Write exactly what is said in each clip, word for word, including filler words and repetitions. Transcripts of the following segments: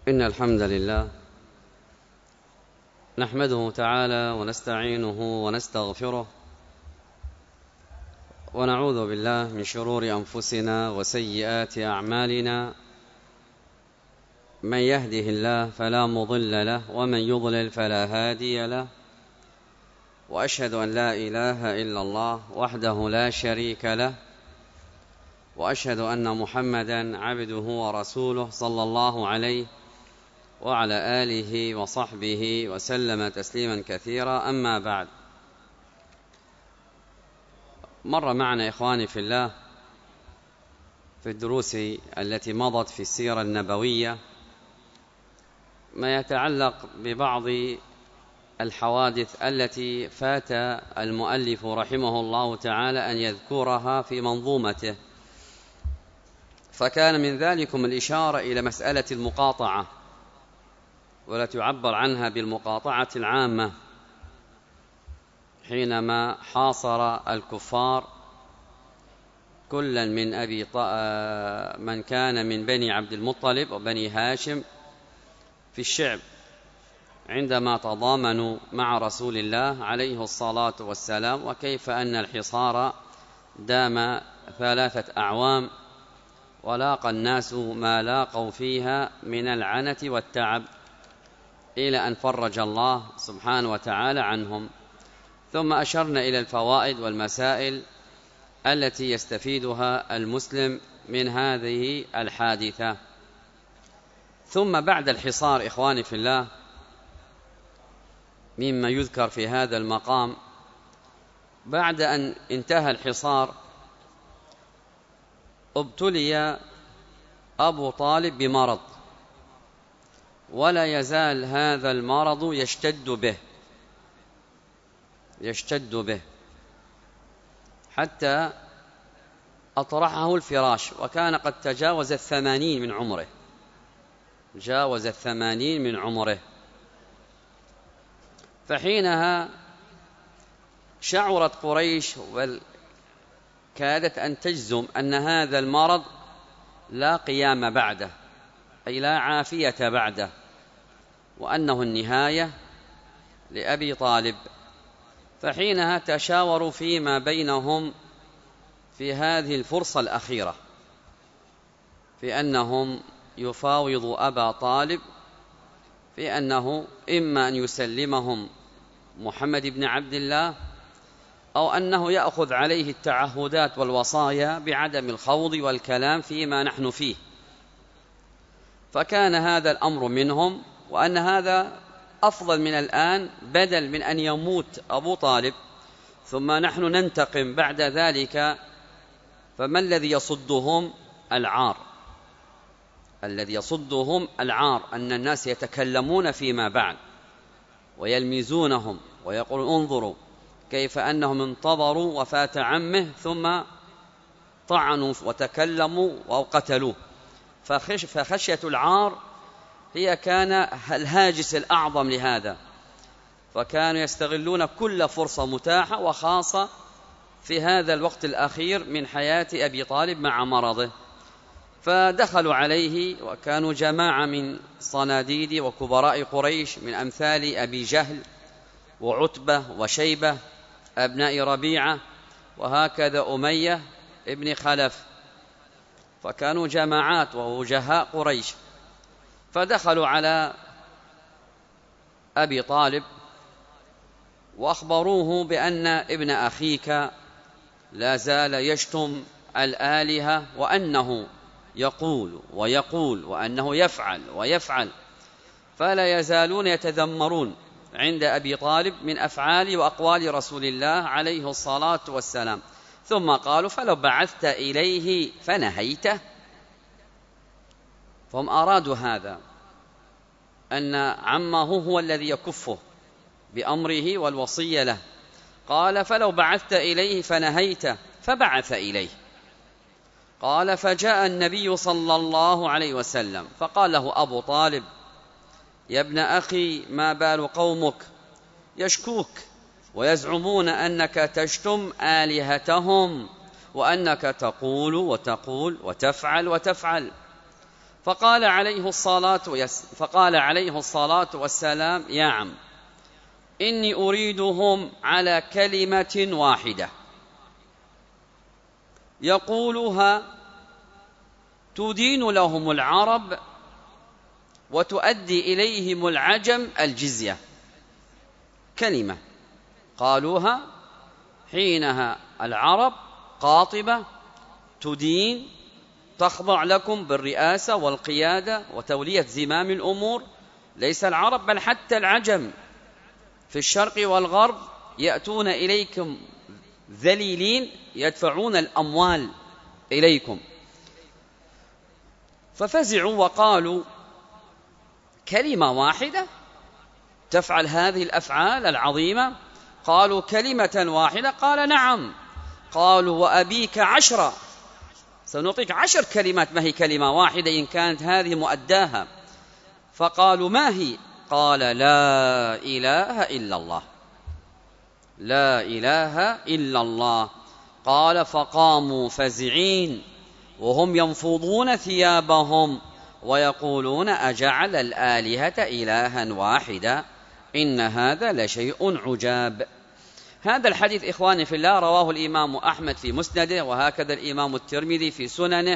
إن الحمد لله نحمده تعالى ونستعينه ونستغفره ونعوذ بالله من شرور أنفسنا وسيئات أعمالنا. من يهده الله فلا مضل له ومن يضلل فلا هادي له، وأشهد أن لا إله إلا الله وحده لا شريك له، وأشهد أن محمدًا عبده ورسوله صلى الله عليه وعلى آله وصحبه وسلم تسليما كثيرا. أما بعد، مر معنا إخواني في الله في الدروس التي مضت في السيرة النبوية ما يتعلق ببعض الحوادث التي فات المؤلف رحمه الله تعالى أن يذكرها في منظومته، فكان من ذلكم الإشارة إلى مسألة المقاطعة، ولا تعبر عنها بالمقاطعة العامة، حينما حاصر الكفار كلا من أبي ط... من كان من بني عبد المطلب وبني هاشم في الشعب، عندما تضامنوا مع رسول الله عليه الصلاة والسلام، وكيف أن الحصار دام ثلاثة أعوام ولاقى الناس ما لاقوا فيها من العنة والتعب إلى أن فرج الله سبحانه وتعالى عنهم. ثم أشرنا إلى الفوائد والمسائل التي يستفيدها المسلم من هذه الحادثة. ثم بعد الحصار إخواني في الله، مما يذكر في هذا المقام، بعد أن انتهى الحصار ابتلي أبو طالب بمرض، ولا يزال هذا المرض يشتد به يشتد به حتى أطرحه الفراش، وكان قد تجاوز الثمانين من عمره جاوز الثمانين من عمره فحينها شعرت قريش وكادت أن تجزم أن هذا المرض لا قيام بعده، أي لا عافية بعده، وأنه النهاية لأبي طالب. فحينها تشاوروا فيما بينهم في هذه الفرصة الأخيرة في أنهم يفاوضوا أبا طالب في أنه إما أن يسلمهم محمد بن عبد الله، أو أنه يأخذ عليه التعهدات والوصايا بعدم الخوض والكلام فيما نحن فيه. فكان هذا الأمر منهم، وأن هذا أفضل من الآن، بدل من أن يموت أبو طالب ثم نحن ننتقم بعد ذلك. فما الذي يصدهم؟ العار الذي يصدهم العار أن الناس يتكلمون فيما بعد ويلمزونهم ويقولون انظروا كيف أنهم انتظروا وفاة عمه ثم طعنوا وتكلموا وقتلوه. فخش فخشية العار هي كان الهاجس الأعظم لهذا، فكانوا يستغلون كل فرصة متاحة، وخاصة في هذا الوقت الأخير من حياة أبي طالب مع مرضه. فدخلوا عليه، وكانوا جماعة من صناديد وكبراء قريش من أمثال أبي جهل وعتبة وشيبة أبناء ربيعة، وهكذا أمية ابن خلف، فكانوا جماعات ووجهاء قريش. فدخلوا على أبي طالب وأخبروه بأن ابن أخيك لا زال يشتم الآلهة، وأنه يقول ويقول وأنه يفعل ويفعل، فلا يزالون يتذمرون عند أبي طالب من أفعال وأقوال رسول الله عليه الصلاة والسلام. ثم قالوا فلو بعثت إليه فنهيته. فهم أرادوا هذا، أن عمه هو الذي يكفه بأمره والوصية له. قال فلو بعثت إليه فنهيته، فبعث إليه. قال فجاء النبي صلى الله عليه وسلم فقال له أبو طالب يا ابن أخي ما بال قومك يشكوك ويزعمون أنك تشتم آلهتهم، وأنك تقول وتقول وتفعل وتفعل، فقال عليه الصلاة فقال عليه الصلاة والسلام: يا عم، إني أريدهم على كلمة واحدة يقولها تدين لهم العرب وتؤدي إليهم العجم الجزية. كلمة قالوها حينها العرب قاطبة تدين، تخضع لكم بالرئاسة والقيادة وتولية زمام الأمور. ليس العرب بل حتى العجم في الشرق والغرب يأتون إليكم ذليلين، يدفعون الأموال إليكم. ففزعوا وقالوا: كلمة واحدة تفعل هذه الأفعال العظيمة؟ قالوا: كلمة واحدة. قال: نعم. قالوا: وأبيك عشرة، سنعطيك عشر كلمات، ما هي كلمة واحدة إن كانت هذه مؤداها. فقالوا: ما هي؟ قال: لا إله إلا الله، لا إله إلا الله. قال: فقاموا فزعين وهم ينفضون ثيابهم ويقولون: أجعل الآلهة إلها واحدا، إن هذا لشيء عجاب. هذا الحديث إخواني في الله رواه الإمام أحمد في مسنده، وهكذا الإمام الترمذي في سننه،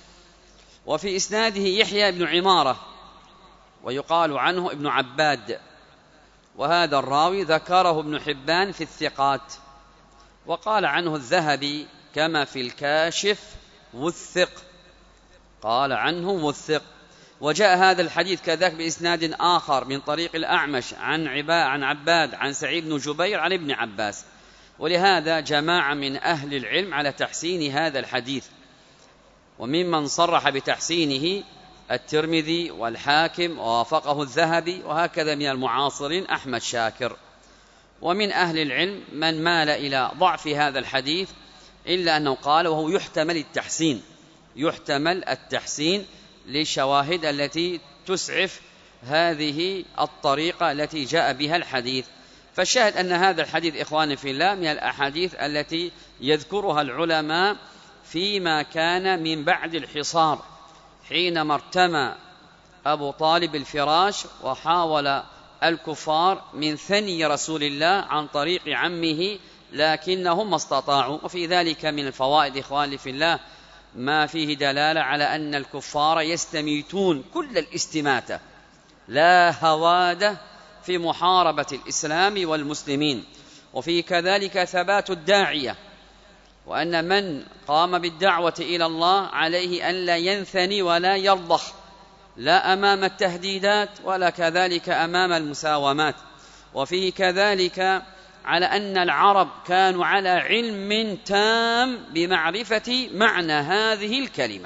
وفي إسناده يحيى بن عمارة، ويقال عنه ابن عباد، وهذا الراوي ذكره ابن حبان في الثقات، وقال عنه الذهبي كما في الكاشف: وثق، قال عنه وثق. وجاء هذا الحديث كذلك بإسناد آخر من طريق الأعمش عن عباء عن عباد عن سعيد بن جبير عن ابن عباس. ولهذا جماعة من أهل العلم على تحسين هذا الحديث، وممن صرح بتحسينه الترمذي والحاكم ووافقه الذهبي، وهكذا من المعاصرين أحمد شاكر. ومن أهل العلم من مال إلى ضعف هذا الحديث، إلا أنه قال وهو يحتمل التحسين، يحتمل التحسين للشواهد التي تسعف هذه الطريقة التي جاء بها الحديث. فالشاهد أن هذا الحديث إخواني في الله من الأحاديث التي يذكرها العلماء فيما كان من بعد الحصار، حينما ارتمى أبو طالب الفراش وحاول الكفار من ثني رسول الله عن طريق عمه، لكنهم ما استطاعوا. وفي ذلك من الفوائد إخواني في الله ما فيه دلالة على أن الكفار يستميتون كل الاستماتة، لا هوادة في محاربة الإسلام والمسلمين. وفي كذلك ثبات الداعية، وأن من قام بالدعوة إلى الله عليه أن لا ينثني ولا يرضخ، لا أمام التهديدات ولا كذلك أمام المساومات. وفيه كذلك على أن العرب كانوا على علم تام بمعرفة معنى هذه الكلمة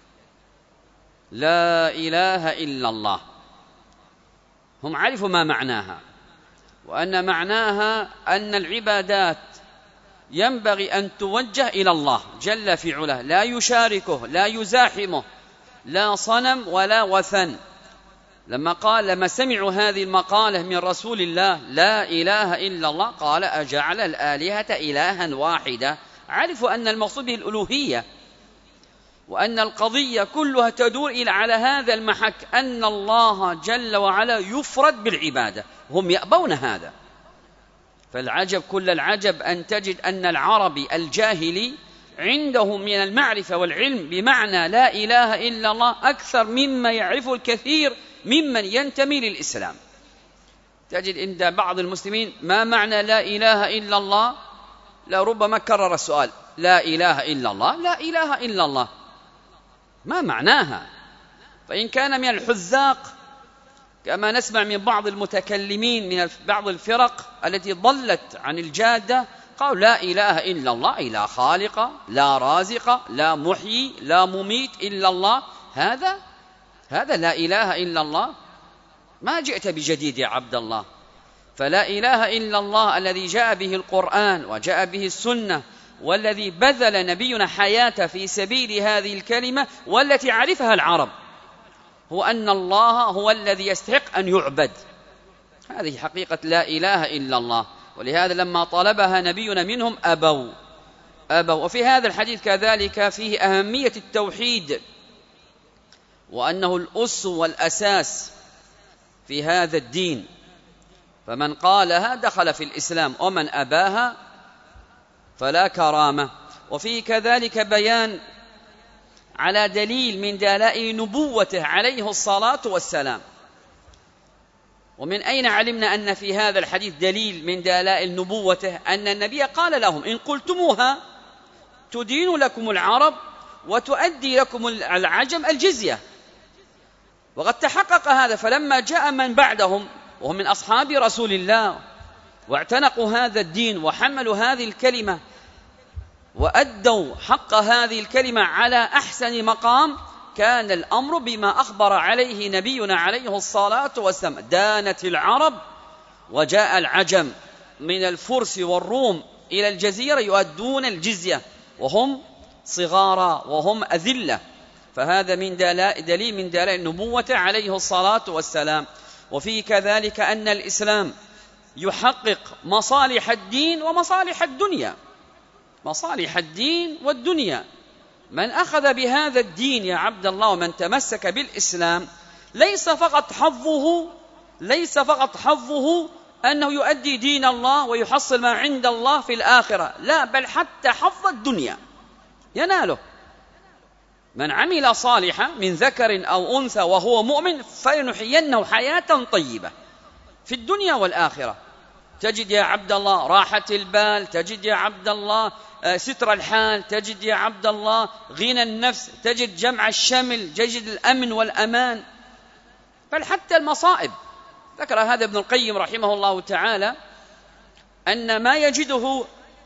لا إله إلا الله، هم عرفوا ما معناها، وأن معناها أن العبادات ينبغي أن توجه إلى الله جل في علاه، لا يشاركه، لا يزاحمه، لا صنم ولا وثن. لما قال لما سمعوا هذه المقالة من رسول الله لا إله إلا الله قال: أجعل الآلهة إلها واحدة. عرفوا أن المقصود به الألوهية، وأن القضية كلها تدور إلى على هذا المحك، أن الله جل وعلا يفرد بالعبادة، هم يأبون هذا. فالعجب كل العجب أن تجد أن العربي الجاهلي عنده من المعرفة والعلم بمعنى لا إله إلا الله أكثر مما يعرفه الكثير ممن ينتمي للإسلام. تجد عند بعض المسلمين ما معنى لا إله إلا الله، لا ربما كرر السؤال: لا إله إلا الله، لا إله إلا الله، ما معناها؟ فإن كان من الحذاق كما نسمع من بعض المتكلمين من بعض الفرق التي ضلت عن الجادة، قالوا لا إله إلا الله إلا خالق، لا رازق، لا محيي، لا مميت إلا الله. هذا هذا لا إله إلا الله، ما جئت بجديد يا عبد الله. فلا إله إلا الله الذي جاء به القرآن وجاء به السنة، والذي بذل نبينا حياته في سبيل هذه الكلمة والتي عرفها العرب، هو أن الله هو الذي يستحق أن يعبد. هذه حقيقة لا إله إلا الله، ولهذا لما طلبها نبينا منهم أبوا أبوا. وفي هذا الحديث كذلك فيه أهمية التوحيد، وأنه الأس والأساس في هذا الدين، فمن قالها دخل في الإسلام ومن أباها فلا كرامة. وفيه كذلك بيان على دليل من دلائل نبوته عليه الصلاة والسلام. ومن أين علمنا أن في هذا الحديث دليل من دلائل نبوته؟ أن النبي قال لهم: إن قلتموها تدين لكم العرب وتؤدي لكم العجم الجزية. وقد تحقق هذا، فلما جاء من بعدهم وهم من أصحاب رسول الله واعتنقوا هذا الدين وحملوا هذه الكلمة وأدوا حق هذه الكلمة على أحسن مقام، كان الأمر بما أخبر عليه نبينا عليه الصلاة والسلام: دانت العرب وجاء العجم من الفرس والروم إلى الجزيرة يؤدون الجزية وهم صغارا وهم أذلة. فهذا من دليل من دلائل نبوته عليه الصلاة والسلام. وفيه كذلك أن الإسلام يحقق مصالح الدين ومصالح الدنيا، مصالح الدين والدنيا. من أخذ بهذا الدين يا عبد الله ومن تمسك بالإسلام ليس فقط حظه ليس فقط حظه أنه يؤدي دين الله ويحصل ما عند الله في الآخرة، لا، بل حتى حظ الدنيا يناله. من عمل صالحا من ذكر أو أنثى وهو مؤمن فلنحيينه حياة طيبة في الدنيا والآخرة. تجد يا عبد الله راحة البال، تجد يا عبد الله ستر الحال، تجد يا عبد الله غنى النفس، تجد جمع الشمل، تجد الأمن والأمان، بل حتى المصائب. ذكر هذا ابن القيم رحمه الله تعالى أن ما يجده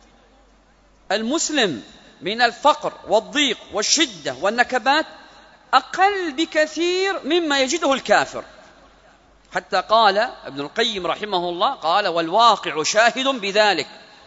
المسلم من الفقر والضيق والشدة والنكبات أقل بكثير مما يجده الكافر. حتى قال ابن القيم رحمه الله، قال: والواقع شاهد بذلك.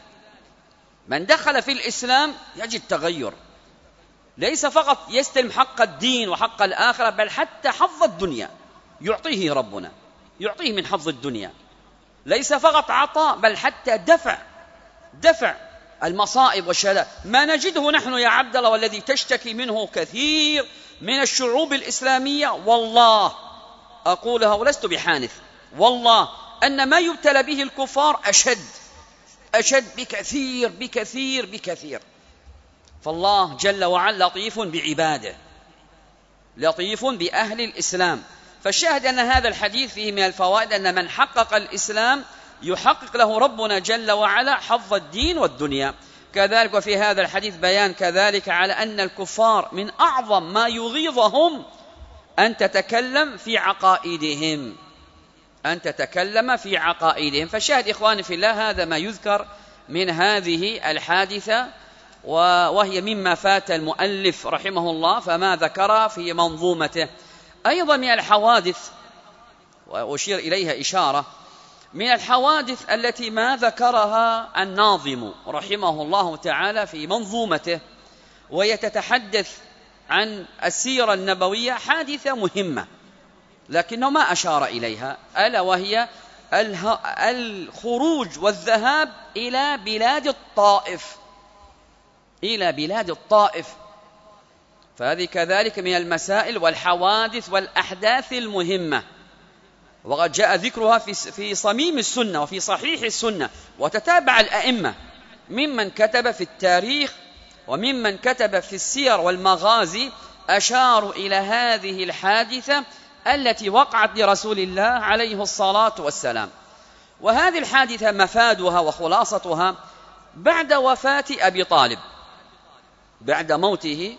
من دخل في الإسلام يجد تغير، ليس فقط يستلم حق الدين وحق الآخرة، بل حتى حظ الدنيا يعطيه ربنا، يعطيه من حظ الدنيا. ليس فقط عطاء، بل حتى دفع دفع المصائب والشهداء. ما نجده نحن يا عبد الله والذي تشتكي منه كثير من الشعوب الإسلامية، والله أقولها ولست بحانث، والله أن ما يبتلى به الكفار أشد أشد بكثير بكثير بكثير. فالله جل وعلا لطيف بعباده، لطيف بأهل الإسلام. فالشاهد أن هذا الحديث فيه من الفوائد أن من حقق الإسلام يحقق له ربنا جل وعلا حظ الدين والدنيا. كذلك وفي هذا الحديث بيان كذلك على أن الكفار من أعظم ما يغيظهم أن تتكلم في عقائدهم أن تتكلم في عقائدهم. فالشاهد إخواني في الله هذا ما يذكر من هذه الحادثة، وهي مما فات المؤلف رحمه الله فما ذكر في منظومته. أيضا من الحوادث، وأشير إليها إشارة، من الحوادث التي ما ذكرها الناظم رحمه الله تعالى في منظومته، وهي تتحدث عن السيرة النبوية، حادثة مهمة لكنه ما أشار إليها، ألا وهي الخروج والذهاب إلى بلاد الطائف إلى بلاد الطائف. فهذه كذلك من المسائل والحوادث والأحداث المهمة، وقد جاء ذكرها في صميم السنة وفي صحيح السنة، وتتابع الأئمة ممن كتب في التاريخ وممن كتب في السير والمغازي أشاروا إلى هذه الحادثة التي وقعت لرسول الله عليه الصلاة والسلام. وهذه الحادثة مفادها وخلاصتها بعد وفاة أبي طالب، بعد موته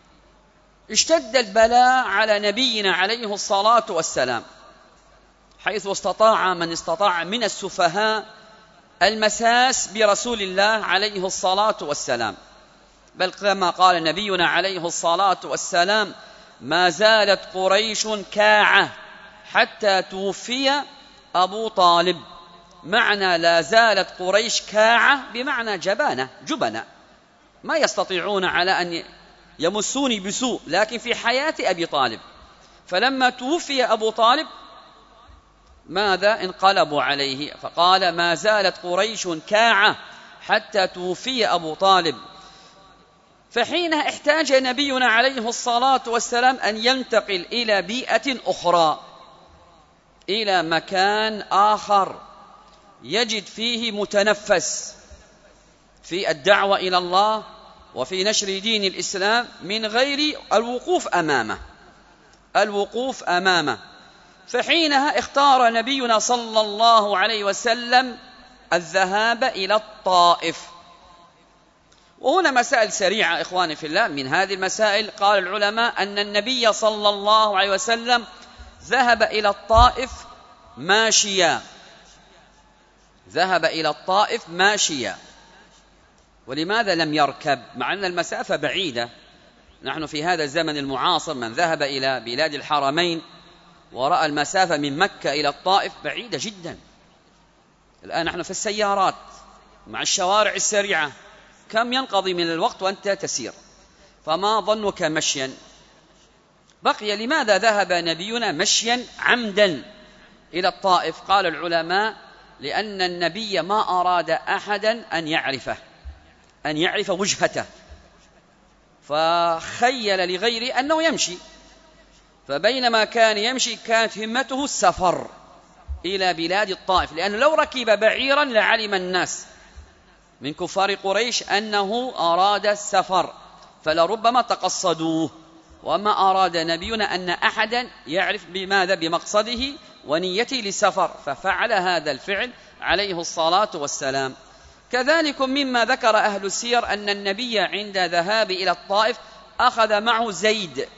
اشتد البلاء على نبينا عليه الصلاة والسلام، حيث استطاع من استطاع من السفهاء المساس برسول الله عليه الصلاة والسلام. بل كما قال نبينا عليه الصلاة والسلام: ما زالت قريش كاعة حتى توفي أبو طالب. معنى لا زالت قريش كاعة بمعنى جبانة جبنة، ما يستطيعون على أن يمسوني بسوء، لكن في حياة أبي طالب. فلما توفي أبو طالب ماذا؟ انقلبوا عليه، فقال: ما زالت قريش كاعة حتى توفي أبو طالب. فحينها احتاج نبينا عليه الصلاة والسلام أن ينتقل إلى بيئة أخرى، إلى مكان آخر يجد فيه متنفس في الدعوة إلى الله وفي نشر دين الإسلام من غير الوقوف أمامه الوقوف أمامه فحينها اختار نبينا صلى الله عليه وسلم الذهاب إلى الطائف. وهنا مسائل سريعة إخواني في الله. من هذه المسائل قال العلماء أن النبي صلى الله عليه وسلم ذهب إلى الطائف ماشيا ذهب إلى الطائف ماشيا ولماذا لم يركب مع أن المسافة بعيدة؟ نحن في هذا الزمن المعاصر من ذهب إلى بلاد الحرمين ورأى المسافة من مكة إلى الطائف بعيدة جدا. الآن نحن في السيارات مع الشوارع السريعة كم ينقضي من الوقت وأنت تسير، فما ظنك مشيا؟ بقي لماذا ذهب نبينا مشيا عمدا إلى الطائف؟ قال العلماء لأن النبي ما أراد أحدا أن يعرفه أن يعرف وجهته، فخيل لغيره أنه يمشي، فبينما كان يمشي كانت همته السفر إلى بلاد الطائف، لأنه لو ركب بعيرا لعلم الناس من كفار قريش أنه أراد السفر فلربما تقصدوه، وما أراد نبينا أن أحدا يعرف بماذا بمقصده ونيته للسفر، ففعل هذا الفعل عليه الصلاة والسلام. كذلك مما ذكر أهل السير أن النبي عند ذهاب إلى الطائف أخذ معه زيد،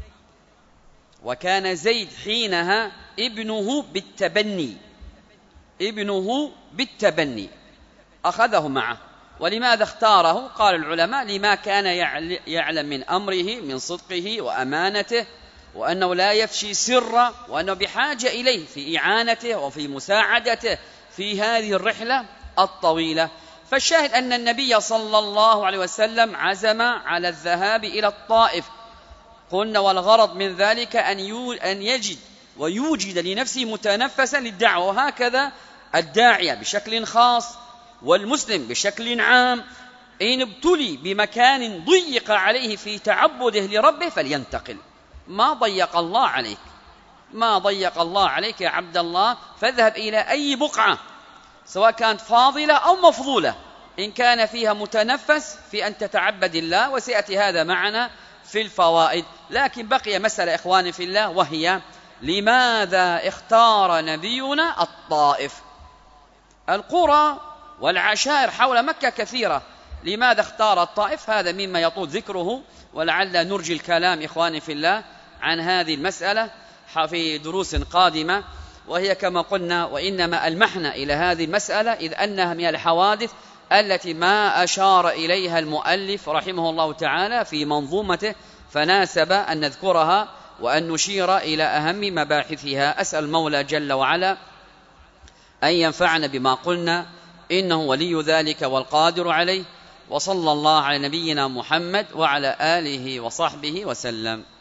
وكان زيد حينها ابنه بالتبني ابنه بالتبني أخذه معه. ولماذا اختاره؟ قال العلماء لما كان يعلم من أمره من صدقه وأمانته، وأنه لا يفشي سرا، وأنه بحاجة إليه في إعانته وفي مساعدته في هذه الرحلة الطويلة. فالشاهد أن النبي صلى الله عليه وسلم عزم على الذهاب إلى الطائف. قلنا والغرض من ذلك أن يجد ويوجد لنفسه متنفسا للدعوة، وهكذا الداعية بشكل خاص والمسلم بشكل عام إن ابتلي بمكان ضيق عليه في تعبده لربه فلينتقل. ما ضيق الله عليك ما ضيق الله عليك يا عبد الله، فاذهب إلى أي بقعة سواء كانت فاضلة أو مفضولة إن كان فيها متنفس في أن تتعبد الله، وسيأتي هذا معنا في الفوائد. لكن بقي مسألة إخواني في الله، وهي لماذا اختار نبينا الطائف؟ القرى والعشائر حول مكة كثيرة، لماذا اختار الطائف؟ هذا مما يطول ذكره، ولعل نرجي الكلام إخواني في الله عن هذه المسألة في دروس قادمة. وهي كما قلنا وإنما ألمحنا إلى هذه المسألة إذ أنها من الحوادث التي ما أشار إليها المؤلف رحمه الله تعالى في منظومته، فناسب أن نذكرها وأن نشير إلى أهم مباحثها. أسأل المولى جل وعلا أن ينفعنا بما قلنا، إنه ولي ذلك والقادر عليه. وصلى الله على نبينا محمد وعلى آله وصحبه وسلم.